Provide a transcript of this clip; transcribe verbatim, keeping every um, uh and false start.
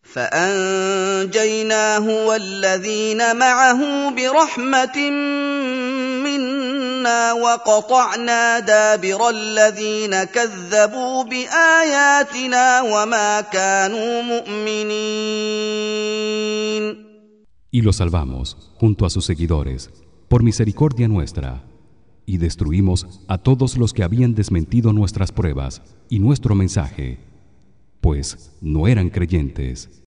فأنجيناه والذين معه برحمة منا وقطعنا دابر الذين كذبوا بآياتنا وما كانوا مؤمنين. Y lo salvamos junto a sus seguidores por misericordia nuestra, y destruimos a todos los que habían desmentido nuestras pruebas y nuestro mensaje, pues no eran creyentes.